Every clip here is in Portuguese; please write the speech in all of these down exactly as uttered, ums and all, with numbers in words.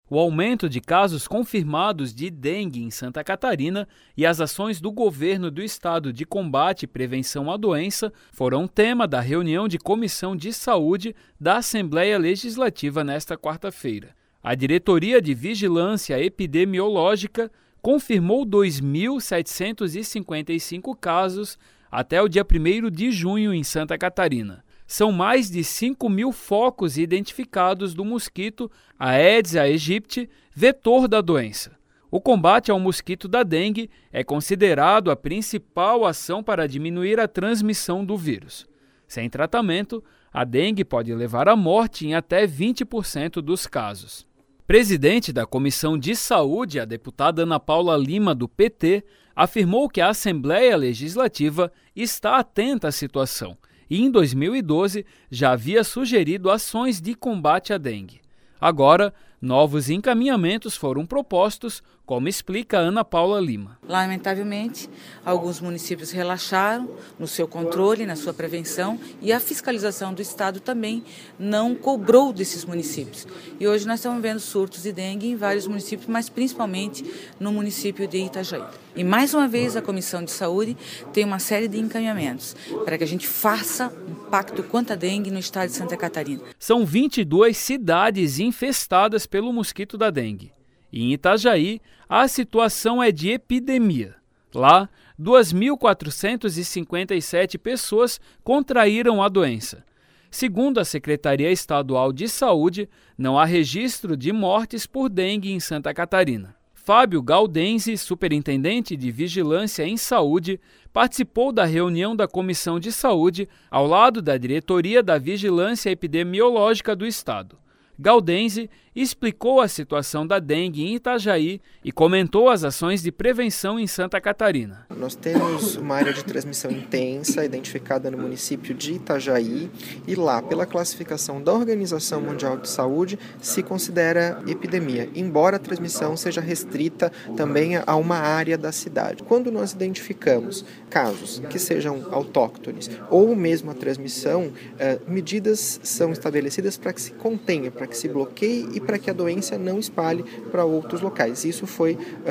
O aumento de casos confirmados de dengue em Santa Catarina e as ações do governo do estado de combate e prevenção à doença foram tema da reunião de Comissão de Saúde da Assembleia Legislativa nesta quarta-feira. A Diretoria de Vigilância Epidemiológica confirmou dois mil setecentos e cinquenta e cinco casos até o dia primeiro de junho em Santa Catarina. São mais de cinco mil focos identificados do mosquito Aedes aegypti, vetor da doença. O combate ao mosquito da dengue é considerado a principal ação para diminuir a transmissão do vírus. Sem tratamento, a dengue pode levar à morte em até vinte por cento dos casos. Presidente da Comissão de Saúde, a deputada Ana Paula Lima, do P T, afirmou que a Assembleia Legislativa está atenta à situação e, em dois mil e doze, já havia sugerido ações de combate à dengue. Agora, novos encaminhamentos foram propostos, como explica Ana Paula Lima. Lamentavelmente, alguns municípios relaxaram no seu controle, na sua prevenção, e a fiscalização do Estado também não cobrou desses municípios. E hoje nós estamos vendo surtos de dengue em vários municípios, mas principalmente no município de Itajaí. E mais uma vez a Comissão de Saúde tem uma série de encaminhamentos para que a gente faça um pacto contra a dengue no estado de Santa Catarina. São vinte e duas cidades infestadas pelo mosquito da dengue. E em Itajaí, a situação é de epidemia. Lá, duas mil quatrocentas e cinquenta e sete pessoas contraíram a doença. Segundo a Secretaria Estadual de Saúde, não há registro de mortes por dengue em Santa Catarina. Fábio Gaudenzi, superintendente de Vigilância em Saúde, participou da reunião da Comissão de Saúde ao lado da Diretoria da Vigilância Epidemiológica do Estado. Gaudenzi explicou a situação da dengue em Itajaí e comentou as ações de prevenção em Santa Catarina. Nós temos uma área de transmissão intensa identificada no município de Itajaí e lá, pela classificação da Organização Mundial de Saúde, se considera epidemia, embora a transmissão seja restrita também a uma área da cidade. Quando nós identificamos casos que sejam autóctones ou mesmo a transmissão, eh, medidas são estabelecidas para que se contenha, para que se bloqueie e para que a doença não espalhe para outros locais. Isso foi,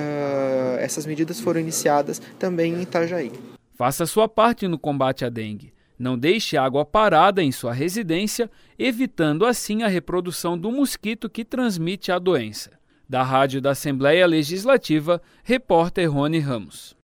uh, essas medidas foram iniciadas também em Itajaí. Faça sua parte no combate à dengue. Não deixe água parada em sua residência, evitando assim a reprodução do mosquito que transmite a doença. Da Rádio da Assembleia Legislativa, repórter Rony Ramos.